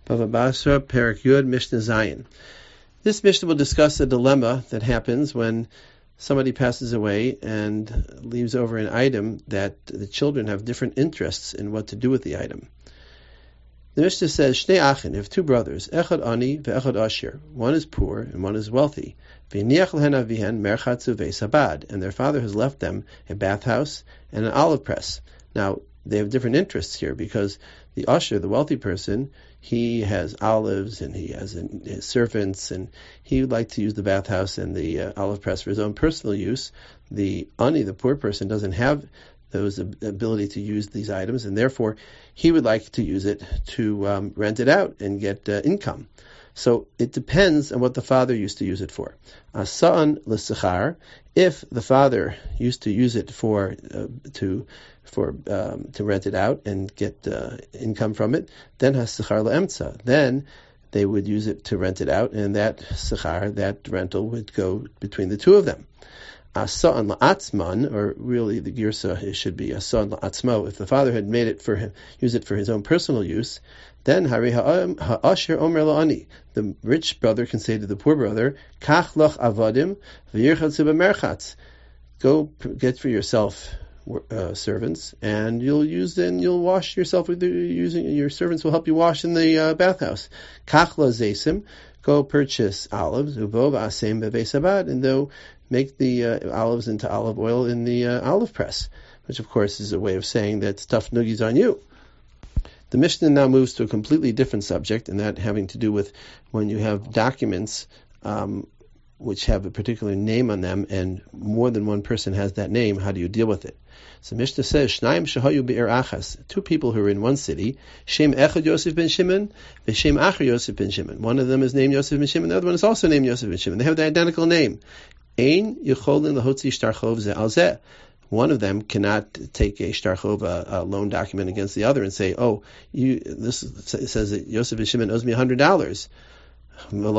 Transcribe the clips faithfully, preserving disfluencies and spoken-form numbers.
Bava Basra, Perak Yud, Mishnah Zayin. This Mishnah will discuss a dilemma that happens when somebody passes away and leaves over an item that the children have different interests in what to do with the item. The Mishnah says, Shnei Achin, you have two brothers, Echad Ani ve'Echad Ashir. One is poor and one is wealthy. V'niach lehen avihen merchatzu ve'sabad. And their father has left them a bathhouse and an olive press. Now, they have different interests here because the usher, the wealthy person, he has olives and he has his servants, and he would like to use the bathhouse and the uh, olive press for his own personal use. The ani, the poor person, doesn't have those ability to use these items, and therefore he would like to use it to um, rent it out and get uh, income. So it depends on what the father used to use it for. Asa'an l'sechar, if the father used to use it for uh, to for um, to rent it out and get uh, income from it, then has-sechar la'emtza. Then they would use it to rent it out, and that sechar, that rental, would go between the two of them. Asa'an la'atzman, or really the girsa should be asa'an la'atzmo. If the father had made it for him, use it for his own personal use, then hari ha'asher omer la'ani, the rich brother can say to the poor brother, Kach loch avadim v'yirchatzu b'merchatz. Go get for yourself uh, servants, and you'll use and you'll wash yourself with the, using your servants will help you wash in the uh, bathhouse. Kach la zesim, go purchase olives, uvo v'asem b'veisabad, and they'll make the uh, olives into olive oil in the uh, olive press, which of course is a way of saying that stuffed noogies on you. The Mishnah now moves to a completely different subject, and that having to do with when you have documents um, which have a particular name on them, and more than one person has that name, how do you deal with it? So Mishnah says, Shnaim shehayu be'er achas, two people who are in one city, Shem echad Yosef ben Shimon, v'Shem acher Yosef ben Shimon. One of them is named Yosef ben Shimon, the other one is also named Yosef ben Shimon. They have the identical name. Ein yicholin lahotzi shtarchov ze al zeh. One of them cannot take a shtarchov, a, a loan document against the other, and say, "Oh, you this says that Yosef ben Shimon owes me a hundred dollars." Not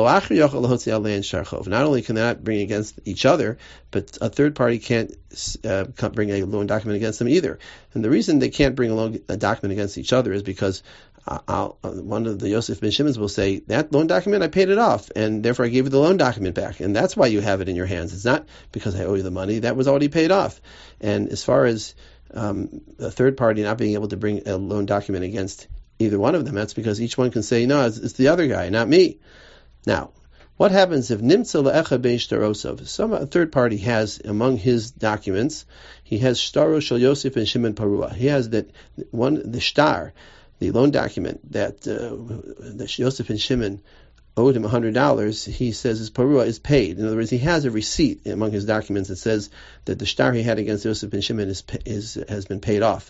only can they not bring against each other, but a third party can't uh, bring a loan document against them either. And the reason they can't bring a loan a document against each other is because uh, I'll, uh, one of the Yosef ben Shimons will say, that loan document, I paid it off, and therefore I gave you the loan document back, and that's why you have it in your hands. It's not because I owe you the money. That was already paid off. And as far as um, a third party not being able to bring a loan document against either one of them, that's because each one can say, no, it's, it's the other guy, not me. Now, what happens if nimtza le'echa bein shtarosov? Some third party has among his documents, he has shtaros shel Yosef and Shimon Parua. He has that one, the shtar, the loan document that uh, that Yosef and Shimon owed him a hundred dollars. He says his Parua is paid. In other words, he has a receipt among his documents that says that the shtar he had against Yosef and Shimon is is has been paid off.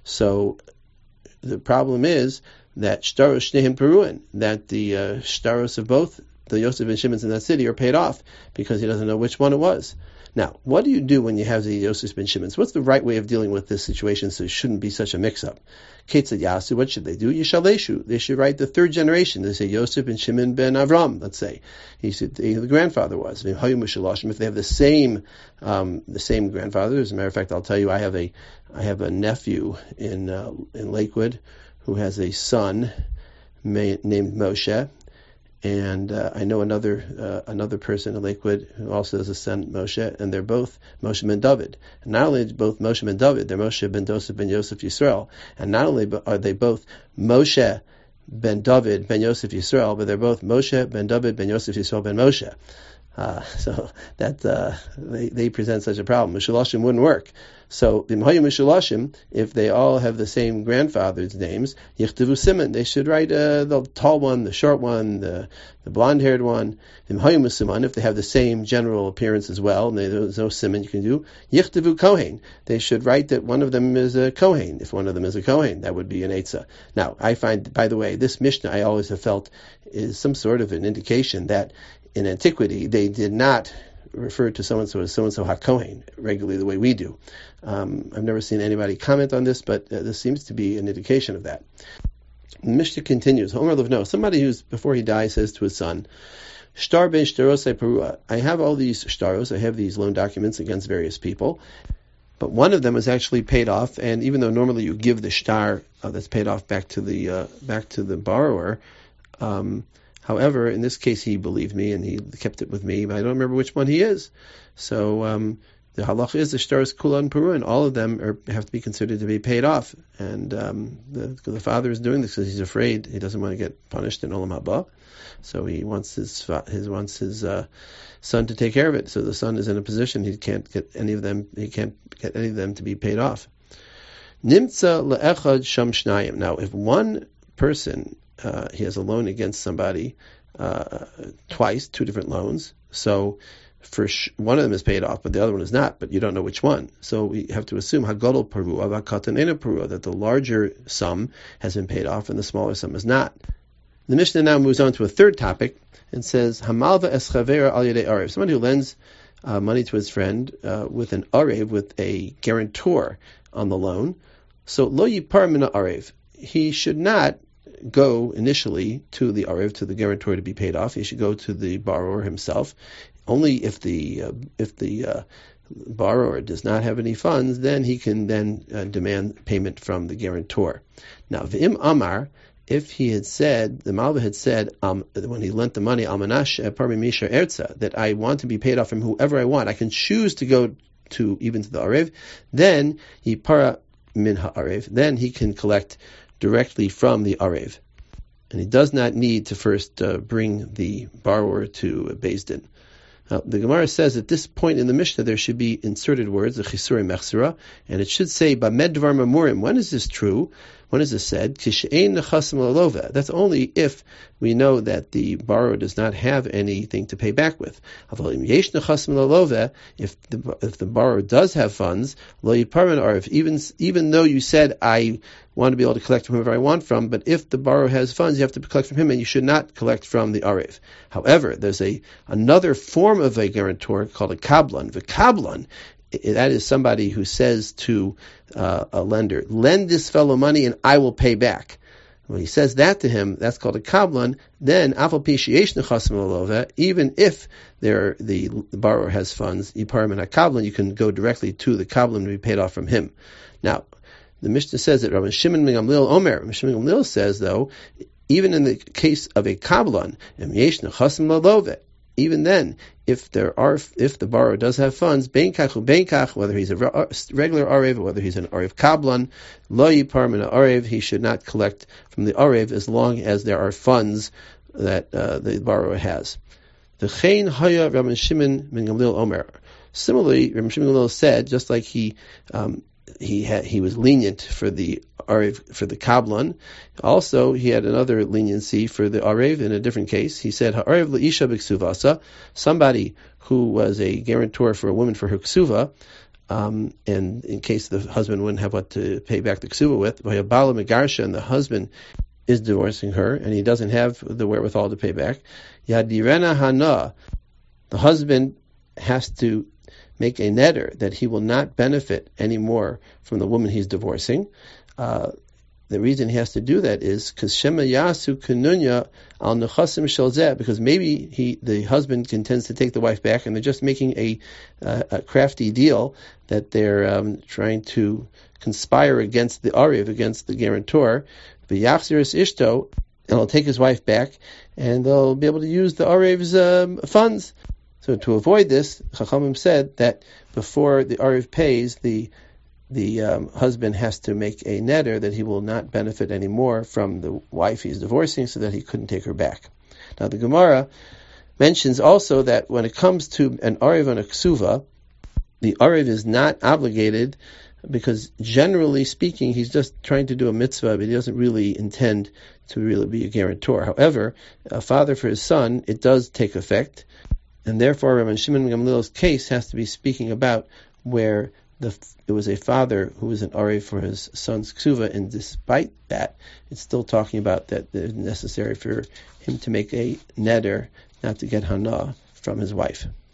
So the problem is that shtaros shnehim peruin, that the uh, shtaros of both the Yosef and Shimons in that city are paid off because he doesn't know which one it was. Now, what do you do when you have the Yosef and Shimons? What's the right way of dealing with this situation so it shouldn't be such a mix-up? Ketzad Yasu, what should they do? Yishaleshu, they should write the third generation. They say Yosef and Shimon ben Avram, let's say. He said the grandfather was. If they have the same um, the same grandfather, as a matter of fact, I'll tell you, I have a I have a nephew in uh, in Lakewood who has a son may, named Moshe, and uh, I know another uh, another person in Lakewood who also has a son Moshe, and they're both Moshe ben David. And not only both Moshe ben David, they're Moshe ben Joseph ben Yosef Yisrael, and not only are they both Moshe ben David ben Yosef Yisrael, but they're both Moshe ben David ben Yosef Yisrael ben Moshe. Uh, so that uh, they, they present such a problem. Mishulashim wouldn't work. So b'mhayu mishulashim, if they all have the same grandfather's names, yichtavu siman, they should write uh, the tall one, the short one, the, the blonde-haired one. B'mhayu musiman, if they have the same general appearance as well, and they, there's no siman you can do, yichtavu kohen, they should write that one of them is a kohen. If one of them is a kohen, that would be an eitzah. Now, I find, by the way, this Mishnah I always have felt is some sort of an indication that in antiquity, they did not refer to so-and-so as so-and-so HaKohen regularly the way we do. Um, I've never seen anybody comment on this, but uh, this seems to be an indication of that. The Mishnah continues, Homer Levno, somebody who's, before he dies, says to his son, Shtar ben shtarosei perua, I have all these shtaros, I have these loan documents against various people, but one of them is actually paid off, and even though normally you give the shtar uh, that's paid off back to the uh, back to the borrower, Um, however, in this case, he believed me and he kept it with me, but I don't remember which one he is. So um, the halacha is the shtaros kula and peru, and all of them are, have to be considered to be paid off. And um, the, the father is doing this because he's afraid he doesn't want to get punished in olam haba. So he wants his his wants his uh, son to take care of it. So the son is in a position he can't get any of them. He can't get any of them to be paid off. Nimtza le'echad sham shnayim. Now, if one person uh, he has a loan against somebody uh, twice, two different loans. So for sh- one of them is paid off, but the other one is not. But you don't know which one. So we have to assume hagadol paru avakatan ena paru, that the larger sum has been paid off and the smaller sum is not. The Mishnah now moves on to a third topic and says, Hamalva es chavera al yedei arev. Someone who lends uh, money to his friend uh, with an arev, with a guarantor on the loan. So lo yipar min arev. He should not go initially to the arev, to the guarantor, to be paid off. He should go to the borrower himself. Only if the uh, if the uh, borrower does not have any funds, then he can then uh, demand payment from the guarantor. Now, v'im amar, if he had said, the Malva had said, um, when he lent the money, Almanash parmi misha erza, that I want to be paid off from whoever I want, I can choose to go to even to the arev, then he para min ha'arev, then he can collect directly from the arev, and he does not need to first uh, bring the borrower to Beis Din. Now, the Gemara says at this point in the Mishnah there should be inserted words, the chisuri mechsera, and it should say, Bamed dvar mamurim. When is this true? When is this said? Kishein nechasim lalova. That's only if we know that the borrower does not have anything to pay back with. Avalim yesh nechasim lalova. If the if the borrower does have funds, lo yiparmin, or if even even though you said I want to be able to collect from whoever I want from, but if the borrower has funds, you have to collect from him, and you should not collect from the arev. However, there's a another form of a guarantor called a kablan. The kablan, that is somebody who says to uh, a lender, lend this fellow money and I will pay back. When he says that to him, that's called a kablan. Then, even if there, the, the borrower has funds, you can go directly to the kablan to be paid off from him. Now, the Mishnah says that Rabbi Shimon ben Gamliel Omer, Rabbi Shimon ben Gamliel says, though, even in the case of a kablan, even then, if there are, if the borrower does have funds, beinkach u beinkach, whether he's a regular arev or whether he's an arev kablan, lo yipar min arev, he should not collect from the arev as long as there are funds that uh, the borrower has. V'chein haya Rabbi Shimon ben Gamliel Omer. Similarly, Rabbi Shimon ben Gamliel said, just like he um, he had, he was lenient for the arev, for the kablan. Also, he had another leniency for the arev in a different case. He said, ha'arev leisha b'ksuvasa, somebody who was a guarantor for a woman for her ksuva, um, and in case the husband wouldn't have what to pay back the ksuva with, v'yabala megarsha, and the husband is divorcing her, and he doesn't have the wherewithal to pay back. Yadirena hana, the husband has to make a neder that he will not benefit anymore from the woman he's divorcing. Uh, the reason he has to do that is because Shema Yasu Kununya al Nechasim Shalzeh, because maybe he, the husband, intends to take the wife back, and they're just making a, uh, a crafty deal that they're um, trying to conspire against the Arev, against the guarantor. V'yachziris Ishto, and he'll take his wife back, and they'll be able to use the Arev's um, funds. So to avoid this, Chachamim said that before the Arev pays, the the um, husband has to make a neder that he will not benefit anymore from the wife he's divorcing, so that he couldn't take her back. Now the Gemara mentions also that when it comes to an Arev and a Ksuva, the Arev is not obligated, because generally speaking, he's just trying to do a mitzvah, but he doesn't really intend to really be a guarantor. However, a father for his son, it does take effect, and therefore Rabbi Shimon ben Gamliel's case has to be speaking about where the, it was a father who was an arev for his son's ksuva, and despite that, it's still talking about that it's necessary for him to make a neder not to get hana from his wife.